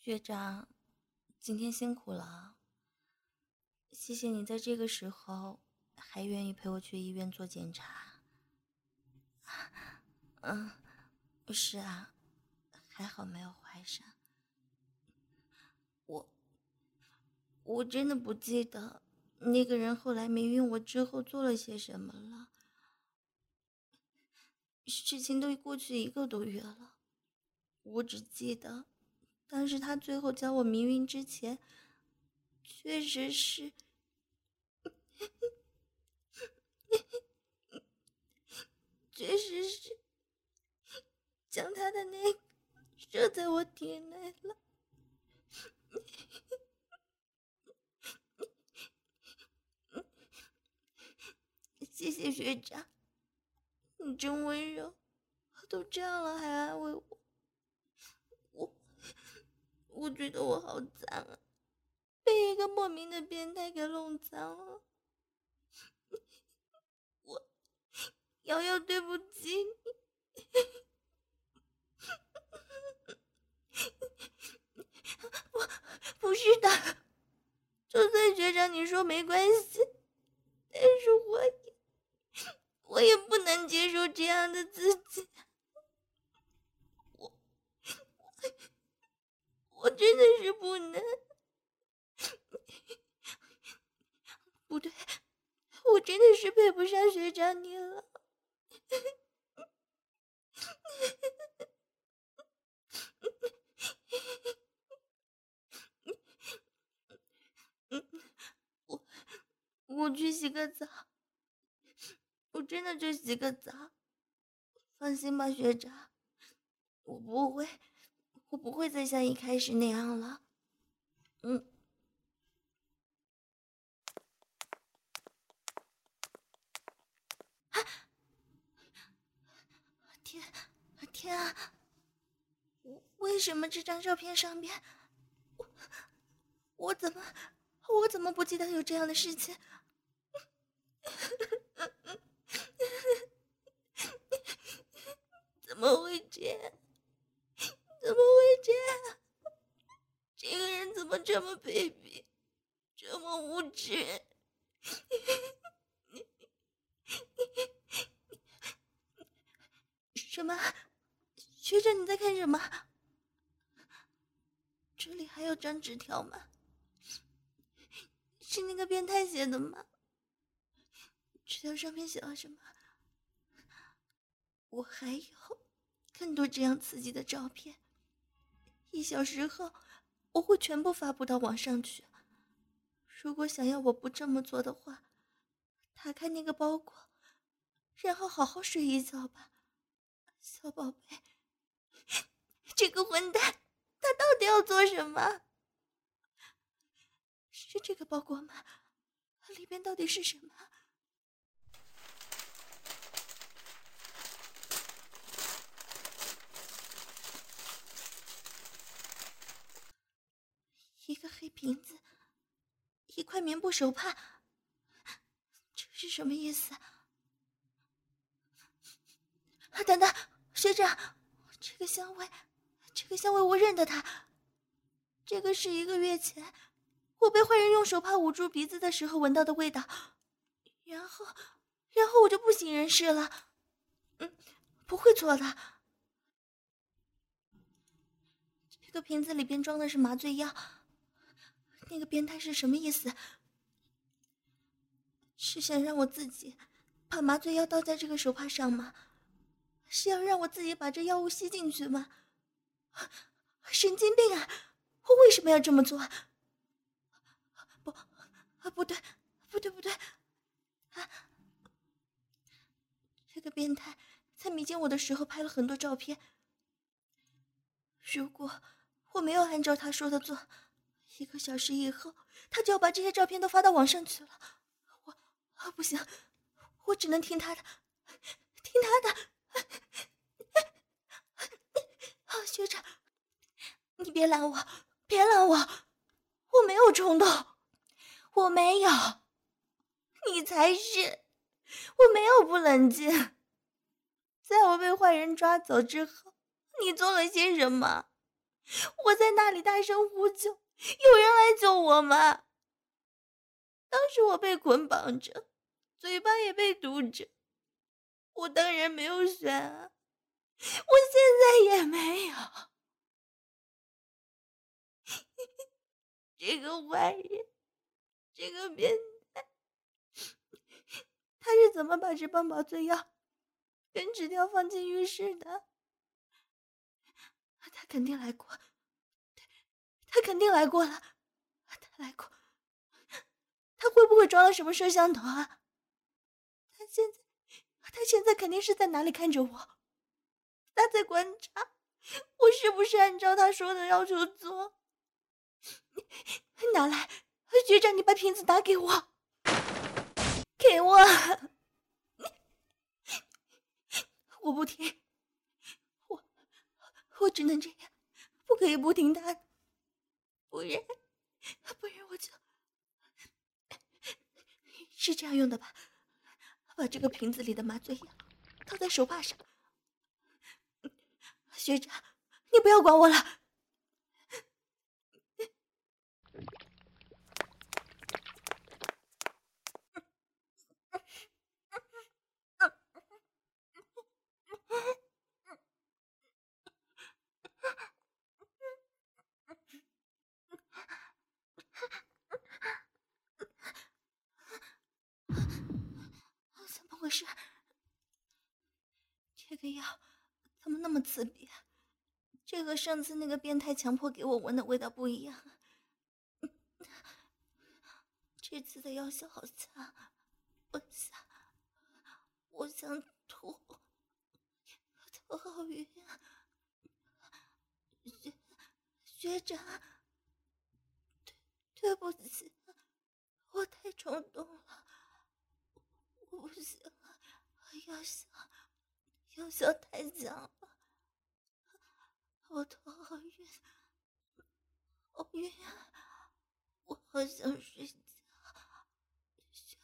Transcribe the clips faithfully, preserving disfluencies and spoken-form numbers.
学长，今天辛苦了，谢谢你在这个时候还愿意陪我去医院做检查。嗯，是啊，还好没有怀上。我我真的不记得那个人后来没孕我之后做了些什么了。事情都过去一个多月了，我只记得当时他最后将我迷晕之前，确实是确实是将他的那个射在我体内了。谢谢学长，你真温柔，都这样了还安慰我。我我觉得我好脏啊，被一个莫名的变态给弄脏了。我瑶瑶对不起你。不不是的，就算学长你说没关系，但是我也我也不能接受这样的自己。我我真的是不能。不对，我真的是配不上学长你了。我我去洗个澡，我真的去洗个澡。放心吧，学长，我不会，我不会再像一开始那样了。嗯。啊！天，天啊！为什么这张照片上面，我我怎么我怎么不记得有这样的事情？怎么会这样？怎么会这样？这个人怎么这么卑鄙，这么无耻？什么？学长你在看什么？这里还有张纸条吗？是那个变态写的吗？纸条上面写了什么？我还有更多这样刺激的照片，一小时后我会全部发布到网上去。如果想要我不这么做的话，打开那个包裹，然后好好睡一觉吧，小宝贝。这个混蛋，他到底要做什么？是这个包裹吗？里边到底是什么？一个黑瓶子，一块棉布手帕，这是什么意思？啊，等等，学长，这个香味，这个香味我认得它。这个是一个月前我被坏人用手帕捂住鼻子的时候闻到的味道，然后，然后我就不省人事了。嗯，不会错的。这个瓶子里边装的是麻醉药，那个变态是什么意思？是想让我自己把麻醉药倒在这个手帕上吗？是要让我自己把这药物吸进去吗？神经病啊！我为什么要这么做？不，啊，不对，不对，不对！啊，这个变态在迷奸我的时候拍了很多照片。如果我没有按照他说的做，一个小时以后，他就要把这些照片都发到网上去了。我，啊，不行，我只能听他的，听他的。啊，学长，你别拦我，别拦我，我没有冲动，我没有，你才是，我没有不冷静。在我被坏人抓走之后，你做了些什么？ 我在那里大声呼救，有人来救我吗？当时我被捆绑着，嘴巴也被堵着，我当然没有选啊，我现在也没有。这个坏人，这个变态，他是怎么把这包麻醉药跟纸条放进浴室的？他肯定来过，他肯定来过了，他来过，他会不会装了什么摄像头啊？他现在，他现在肯定是在哪里看着我，他在观察我是不是按照他说的要求做。拿来，学长，你把瓶子拿给我，给我，我不听，我我只能这样，不可以不听他，不然不然我就是这样用的吧？把这个瓶子里的麻醉药套在手帕上。学长，你不要管我了。怎么回事？这个药怎么那么刺鼻？这和上次那个变态强迫给我闻的味道不一样。这次的药效好强，我想，我想吐，头好晕。学学长，对对不起，我太冲动了，我不行，药效药效太强了，我头好晕，好晕，我好想睡觉。学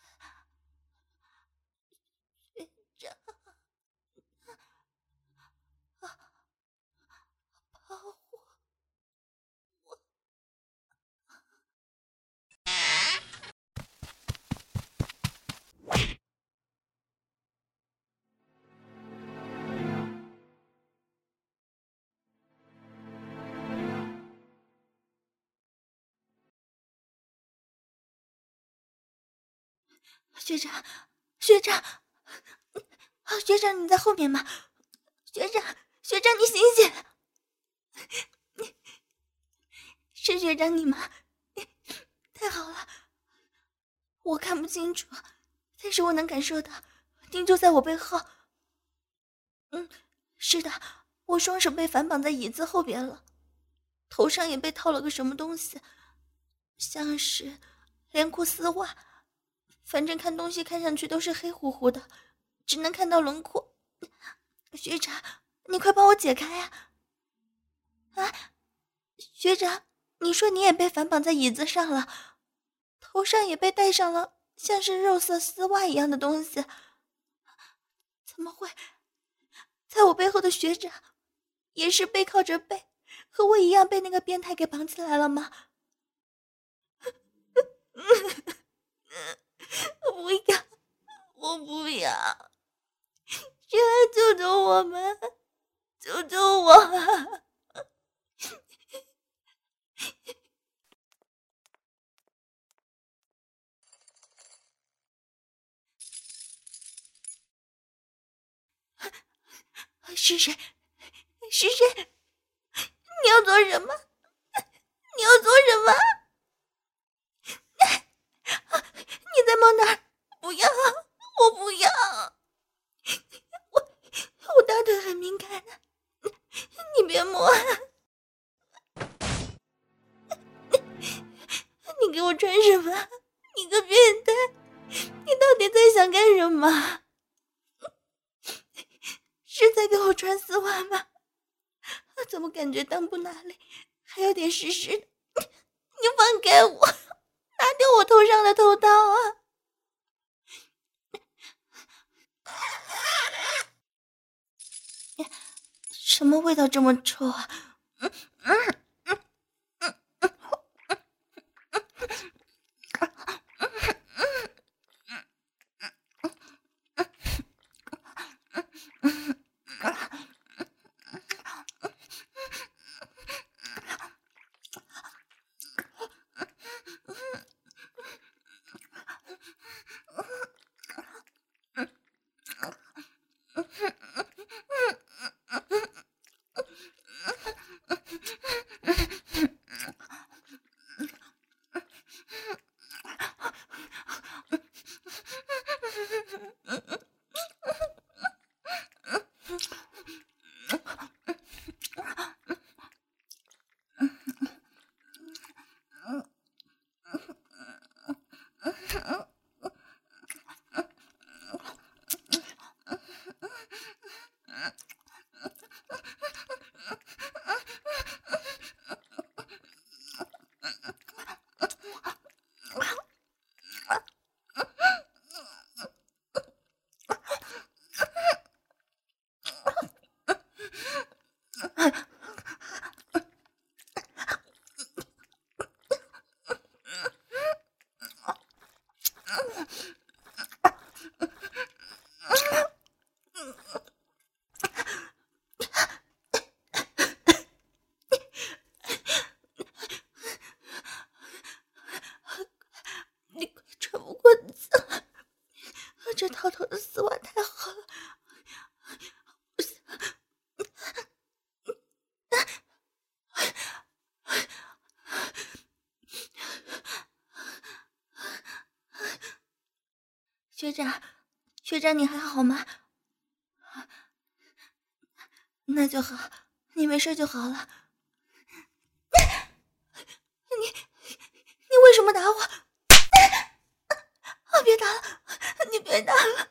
学长，啊，保护我！学长，学长，啊，学长，你在后面吗？学长，学长，你醒醒！是学长你吗？太好了，我看不清楚，但是我能感受到，您就在我背后。嗯，是的，我双手被反绑在椅子后边了，头上也被套了个什么东西，像是连裤丝袜，反正看东西看上去都是黑乎乎的，只能看到轮廓。学长，你快帮我解开啊！啊，学长，你说你也被反绑在椅子上了，头上也被戴上了像是肉色丝袜一样的东西，怎么会？在我背后的学长也是背靠着背，和我一样被那个变态给绑起来了吗？我不要，我不要！谁来救救我们？救救我！是谁？是谁？你要做什么？你要做什么？你在摸哪儿？不要！我不要！我我大腿很敏感的，你别摸！你给我穿什么？你个变态！你到底在想干什么？是在给我穿丝袜吗？怎么感觉裆部那里还有点湿湿的？你放开我，拿掉我头上的头套啊！什么味道这么臭啊？嗯嗯。 你快喘不过气了，这套头的丝袜太好了，我想学长，学长你还好吗？那就好，你没事就好了。你你为什么打我？啊！别打了，你别打了！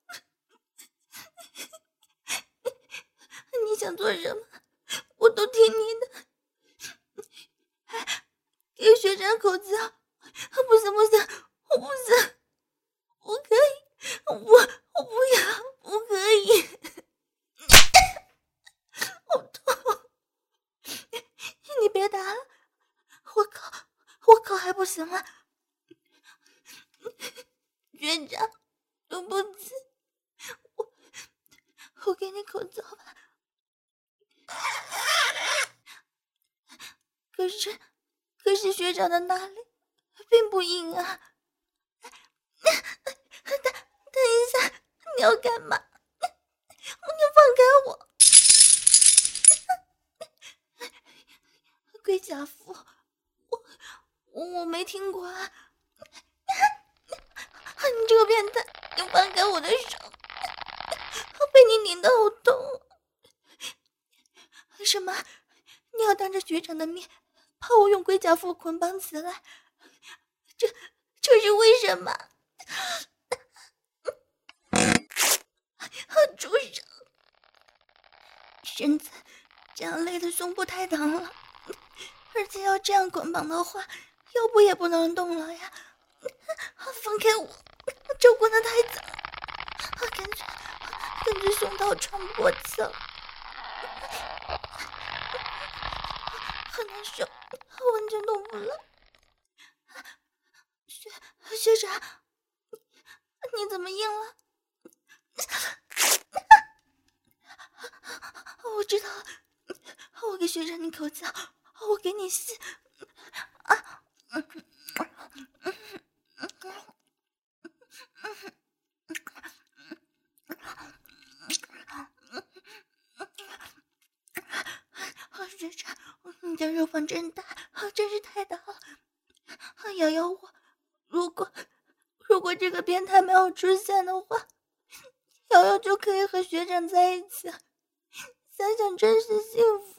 你想做什么，我都听你的。给学长口交，不行不行，我不行，不可以，我我不要，不可以，好痛！你别打了，我靠，我靠还不行吗？学长，对不起，我我给你口交吧。可是，可是学长的那里并不硬啊！等等一下，你要干嘛？你放开我！龟甲夫，我我没听过啊！你这个变态，你放开我的手！被你拧得好痛！什么？你要当着学长的面把我用龟甲夫捆绑起来？这这是为什么？住手！身子这样累的胸部太疼了，而且要这样捆绑的话，腰部也不能动了呀！放开我！这捆得太紧了，感觉感觉胸套喘不过气了，好难受，完全动不了。学学长，你怎么硬了？我知道了，我给学长你口交，我给你吸啊！学长，你的肉棒真大，真是太大了！瑶瑶我，如果如果这个变态没有出现的话，瑶瑶就可以和学长在一起，想想真是幸福。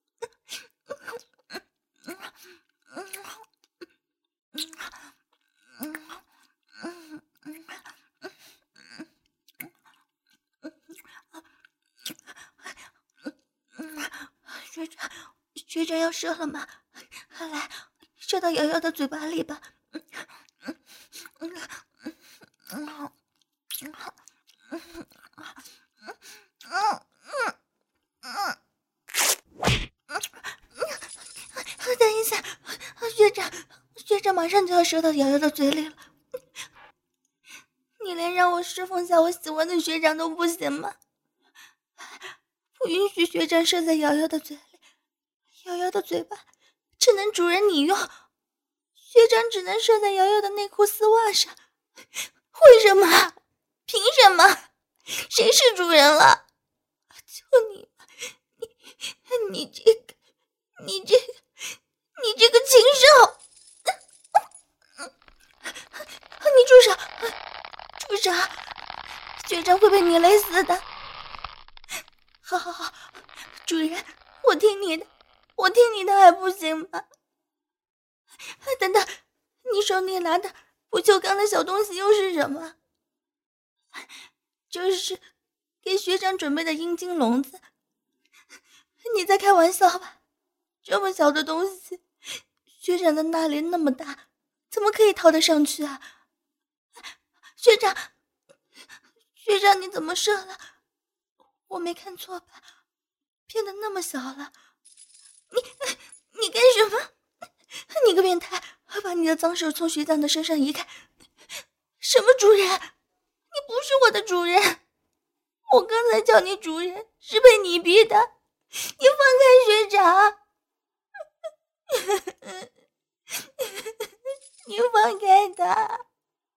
学长，学长要射了吗？来，射到瑶瑶的嘴巴里吧。等一下，学长，学长马上就要射到瑶瑶的嘴里了，你连让我侍奉下我喜欢的学长都不行吗？不允许学长射在瑶瑶的嘴里，瑶瑶的嘴巴只能主人你用，学长只能射在瑶瑶的内裤丝袜上。为什么？凭什么？谁是主人了？求你，你你这个，你这个，你这个禽兽！你住手！住手！学长会被你勒死的。好好好，主人，我听你的，我听你的还不行吗？等等，你手里拿的不锈钢的小东西又是什么？这是给学长准备的阴茎笼子。你在开玩笑吧？这么小的东西，学长的那里那么大，怎么可以套得上去啊？学长，学长你怎么射了？我没看错吧？变得那么小了？你你干什么？你个变态，把你的脏手从学长的身上移开！ 什么主人？你不是我的主人！我刚才叫你主人是被你逼的，你放开学长！你放开他！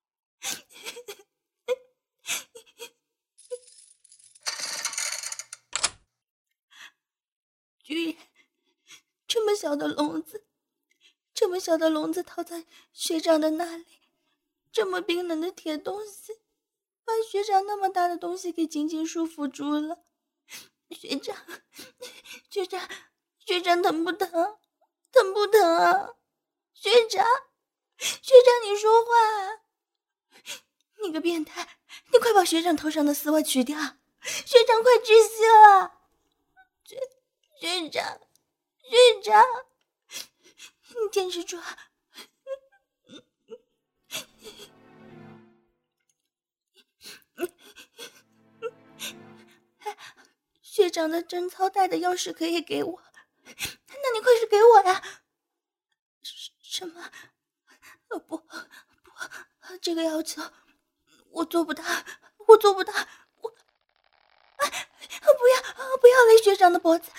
居然这么小的笼子，这么小的笼子套在学长的那里，这么冰冷的铁东西把学长那么大的东西给紧紧束缚住了。学长，学长，学长疼不疼？疼不疼啊？学长，学长，你说话！你个变态，你快把学长头上的丝袜取掉！学长快窒息了！学学长，学长，你坚持住！学长的贞操带的钥匙可以给我，那你快去给我呀！什么？呃不不，这个要求我做不到，我做不到，我啊不要不要勒学长的脖子，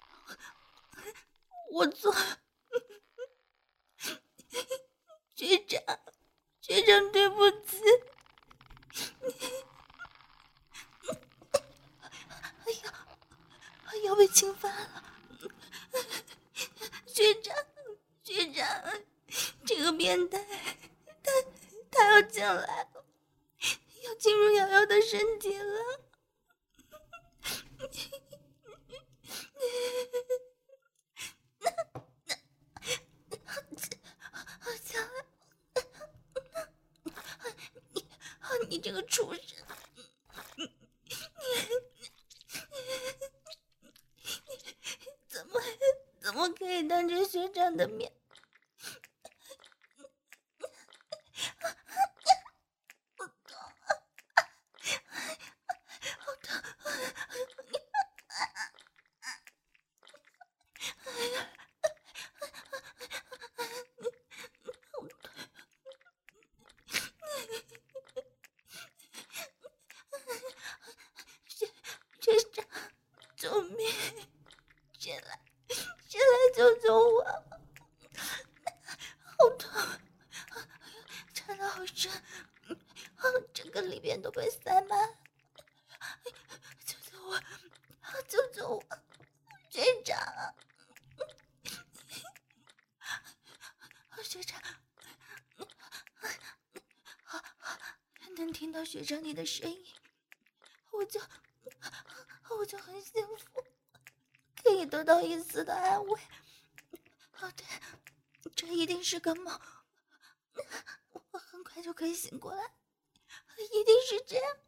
我做。学长，学长，对不起。哎呀，要被侵犯了！学长，学长，这个变态，他他要进来了，要进入瑶瑶的身体了。你，你这个畜生！怎么怎么可以当着学长的面？好痛啊！好痛！学学长，救命！谁来？谁来救救我！好痛，插得好深，整个里边都被塞满。救救我！救救我！学长，学长，能听到学长你的声音，我就我就很幸福，可以得到一丝的安慰。哦对，这一定是个梦，我很快就可以醒过来，一定是这样。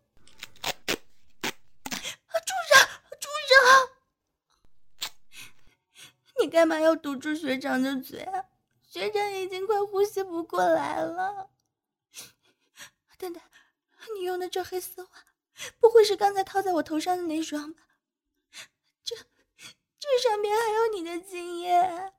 住手！住手！你干嘛要堵住学长的嘴啊？学长已经快呼吸不过来了。等等，你用的这黑丝袜，不会是刚才套在我头上的那双吧？这这上面还有你的精液。啊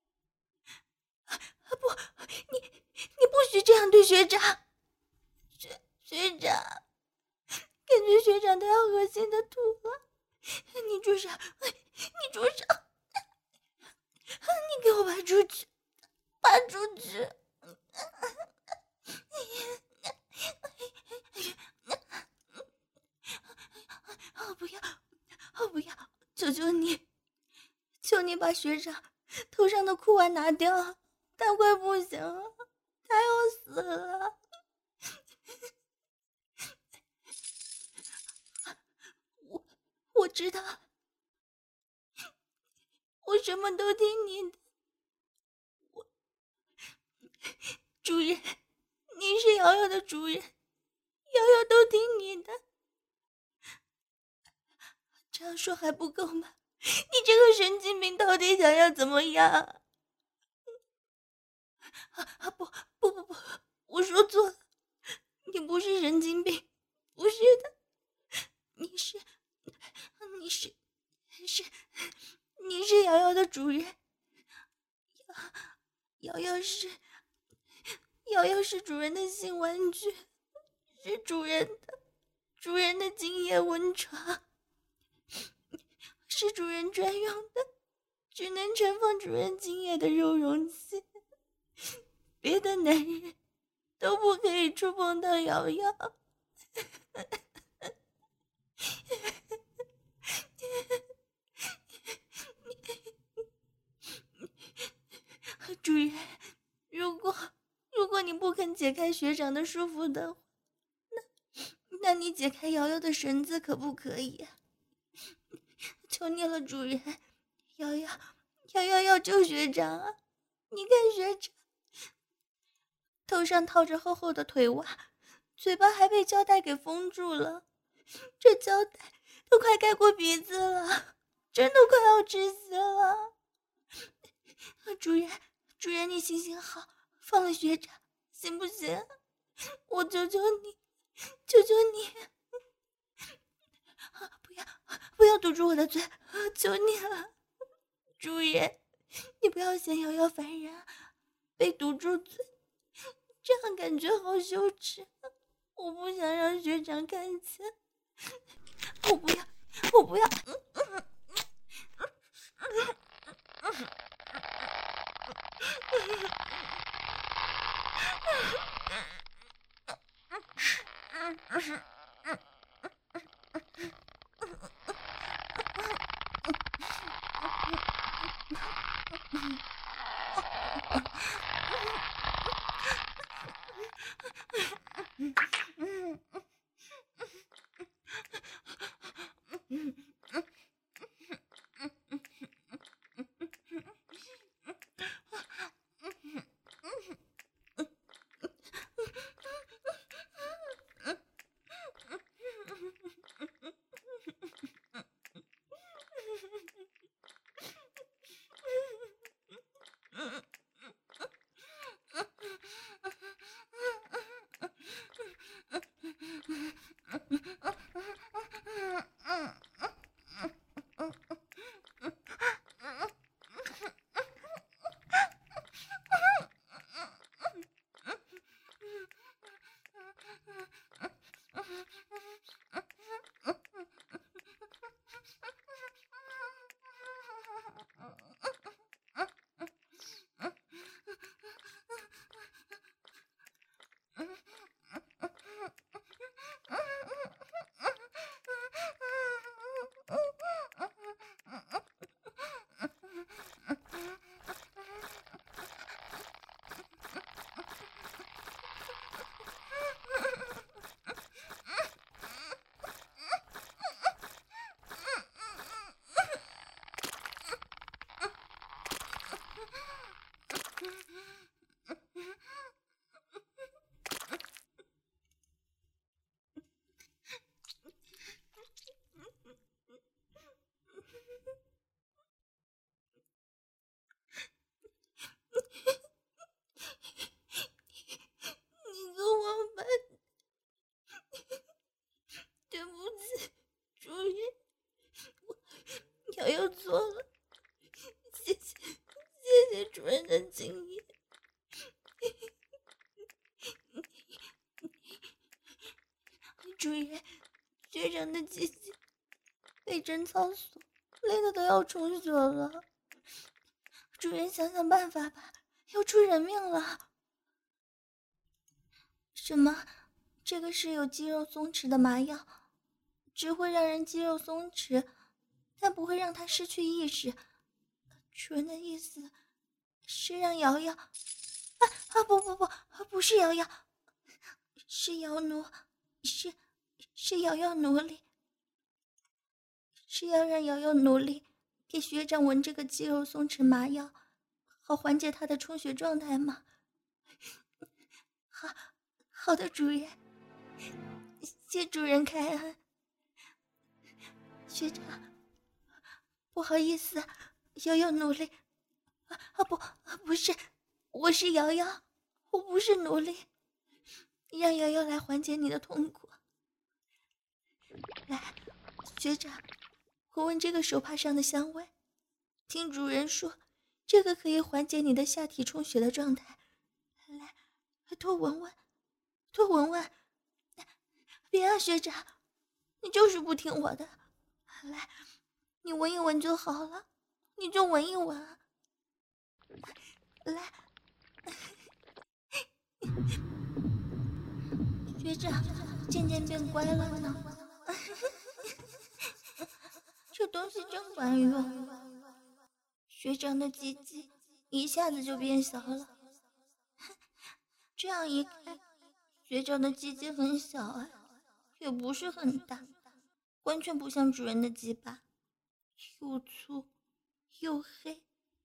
不，你你不许这样对学长。学学长，感觉学长都要恶心的吐了。你住手！你住手！你给我拔出去！拔出去！哦不要！哦不要！求求你，求你把学长头上的裤袜拿掉，他快不行了，他要死了。我我知道，我什么都听你的。我主人，你是瑶瑶的主人，瑶瑶都听你的。这样说还不够吗？你这个神经病到底想要怎么样？啊啊不不不不，我说错了，你不是神经病，不是的，你是你是是你是瑶瑶的主人。瑶瑶是瑶瑶是主人的性玩具， 是主人的，主人的精液温床，是主人专用的，只能盛放主人精液的肉容器，别的男人都不可以触碰到瑶瑶。主人，如果如果你不肯解开学长的束缚的话，那那你解开瑶瑶的绳子可不可以啊？求你了，主人，瑶瑶瑶瑶要救学长啊！你看学长头上套着厚厚的腿袜，嘴巴还被胶带给封住了，这胶带都快盖过鼻子了，真的快要窒息了。主人主人，你行行好，放了学长行不行？我求求你，求求你，不要不要堵住我的嘴，求你了。主人，你不要嫌瑶瑶烦人，被堵住嘴，这样感觉好羞耻，我不想让学长看见，我不要，我不要。嗯嗯嗯嗯瑶瑶错了，谢谢谢谢主人的经验。主人，学长的姐姐被贞操所累得都要充血了，主人想想办法吧，要出人命了。什么？这个是有肌肉松弛的麻药，只会让人肌肉松弛，但不会让他失去意识。主人的意思是让瑶瑶……啊啊不不不，不是瑶瑶，是瑶奴，是是瑶瑶奴隶，是要让瑶瑶奴隶给学长闻这个肌肉松弛麻药，好缓解他的充血状态吗？好好的，主人，谢主人开恩。学长，不好意思，瑶瑶奴隶啊啊不不是，我是瑶瑶，我不是奴隶，让瑶瑶来缓解你的痛苦。来，学长，我闻这个手帕上的香味，听主人说这个可以缓解你的下体充血的状态，来，多闻闻，多闻闻， 别啊，学长，你就是不听我的。来，你闻一闻就好了，你就闻一闻啊。来，学长渐渐变乖了呢。这东西真管用，学长的鸡鸡一下子就变小了。这样一看，学长的鸡鸡很小哎，也不是很大，完全不像主人的鸡巴，又粗又黑。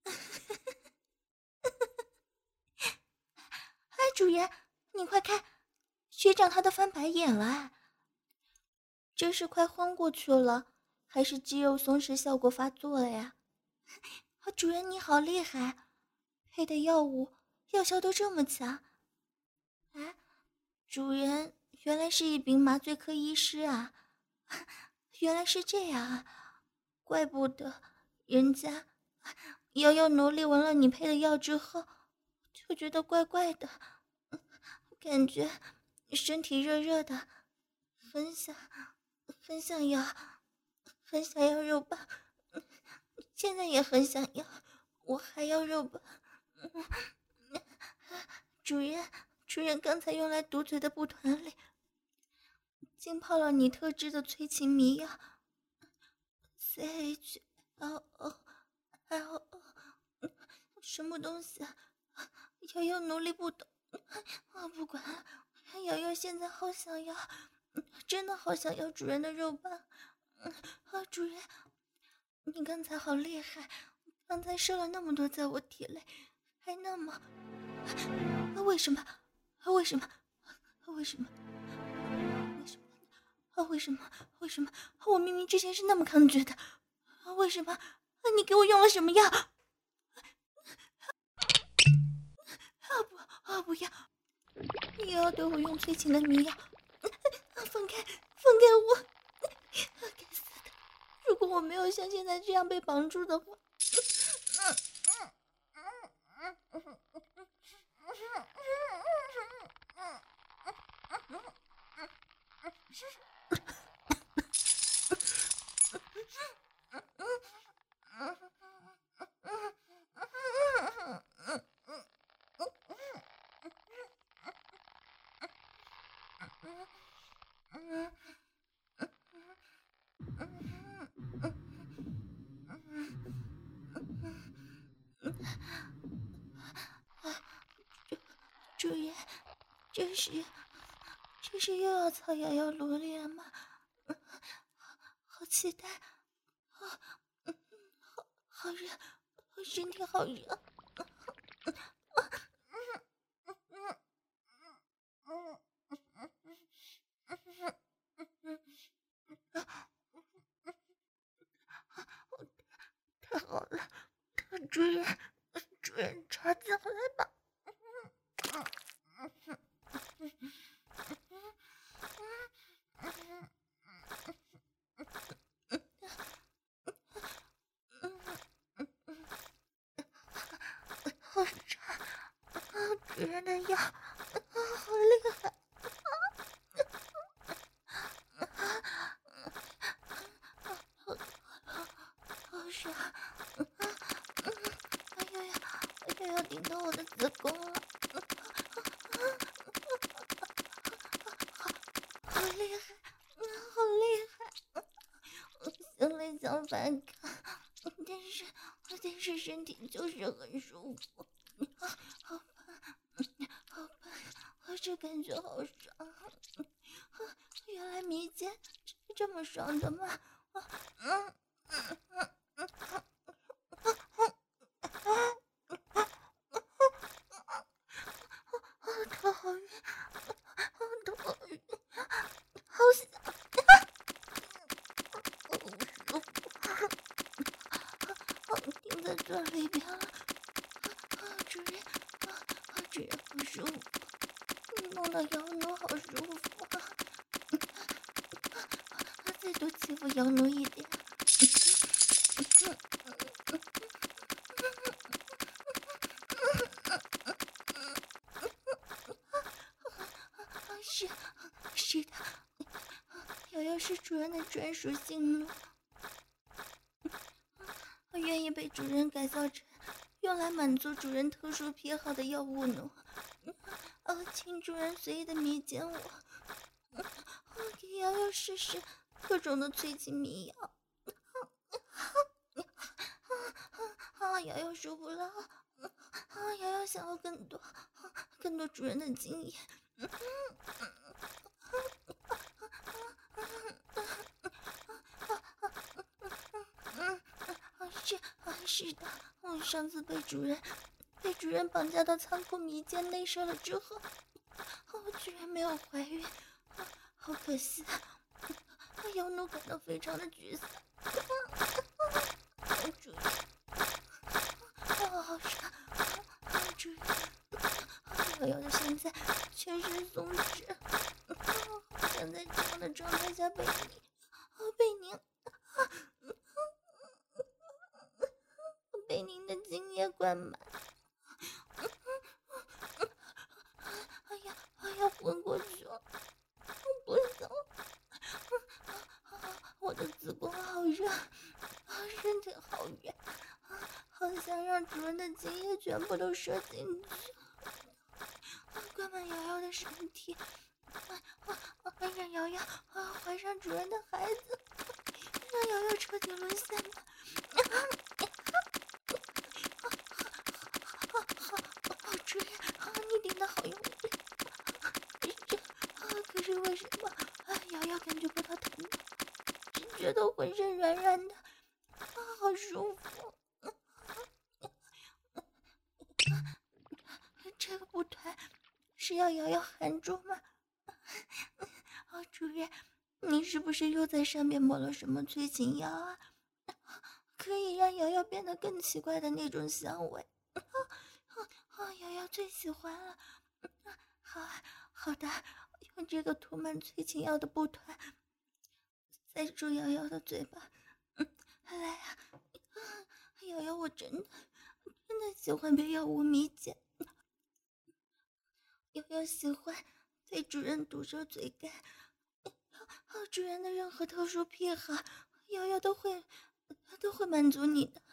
哎，主人，你快看，学长他都翻白眼了哎，这是快昏过去了，还是肌肉松弛效果发作了呀？啊，主人你好厉害，配的药物药效都这么强。哎，主人原来是一名麻醉科医师啊，原来是这样啊，怪不得人家瑶瑶奴隶闻了你配的药之后就觉得怪怪的，感觉身体热热的，很想很想要很想要肉棒，现在也很想要，我还要肉棒。主人主人刚才用来堵嘴的布团里浸泡了你特制的催情迷药 C H L O L O， 什么东西啊？瑶瑶努力不懂，我不管了。瑶瑶现在好想要，真的好想要主人的肉棒。啊，主人，你刚才好厉害，刚才射了那么多在我体内，还那么……为什么？为什么？为什么？为什么？啊，为什么？为什么？我明明之前是那么抗拒的，啊，为什么？你给我用了什么药？啊不，啊不要！你要对我用催情的迷药？放开，放开我！该死的！如果我没有像现在这样被绑住的话，主人，这是这是又要操瑶瑶萝莉了吗？好期待，好，好好热，我身体好热。太好了，主人，主人抓紧来吧。好抓，主人的药，好厉害。好爽！哎呀呀，又要顶到我的子宫了，好厉害，好厉害！我心里想反抗，但是但是身体就是很舒服，好棒，好棒！我这感觉好爽，原来迷奸是这么爽的吗？嗯嗯嗯嗯。头好晕，头好晕，好想，好舒服，好钉在这里边了，主人，主人好舒服，你弄到瑶奴好舒服啊，再多欺负瑶奴一点。是是的， 瑶瑶是主人的专属性奴，我愿意被主人改造成用来满足主人特殊癖好的药物奴。哦，请主人随意的迷奸我，给瑶瑶试试各种的催情迷药。啊，瑶瑶受不了，啊，瑶瑶想要更多，更多主人的经验。是是的，我上次被主人被主人绑架到仓库迷奸内射了之后，我居然没有怀孕，好可惜啊！瑶奴感到非常的沮丧。主人，啊，好爽！主人，瑶瑶的现在全身松弛，好想在这样的状态下被你，被您。被您的精液灌满，哎呀，哎呀，昏过去了，不行，我的子宫好热，身体好热，好想让主人的精液全部都射进去，灌满瑶瑶的身体，让瑶瑶怀上主人的孩子，让瑶瑶彻底沦陷吧。主人，你顶的好用力，这可是为什么瑶瑶感觉不到疼痛，只觉得浑身软软的，好舒服。这个不团是要瑶瑶含住吗？哦，主人，你是不是又在上面抹了什么催情药啊？可以让瑶瑶变得更奇怪的那种香味。哦，瑶瑶最喜欢了。好好的，用这个涂满催情药的布团塞住瑶瑶的嘴巴。嗯，来啊！瑶瑶，我真的真的喜欢被药物迷奸。瑶瑶喜欢被主人堵着嘴干。哦，主人的任何特殊癖好，瑶瑶都会都会满足你的。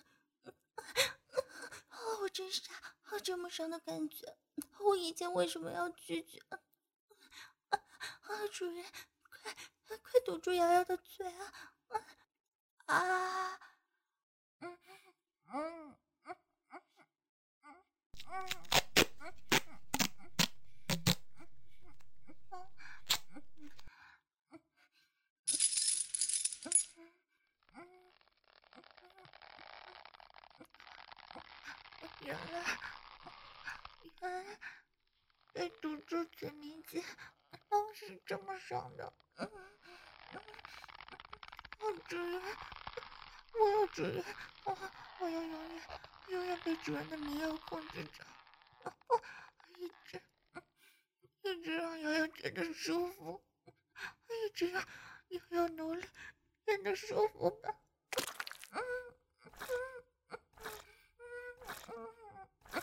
哦，我真傻，啊，这么伤的感觉，我以前为什么要拒绝？啊，啊主人，快快堵住瑶瑶的嘴啊！啊，嗯嗯嗯嗯嗯原来原来被堵住嘴迷奸，哦，是这么爽的。嗯嗯，哦，主人，我要主人，哦，我要永远永远被主人的迷药控制着，哦，一直一直让瑶瑶觉得舒服，一直让瑶瑶努力变得舒服吧。嗯嗯嗯嗯嗯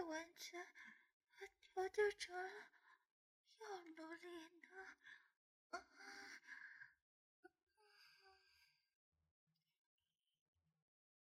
完全调教成了要努力呢，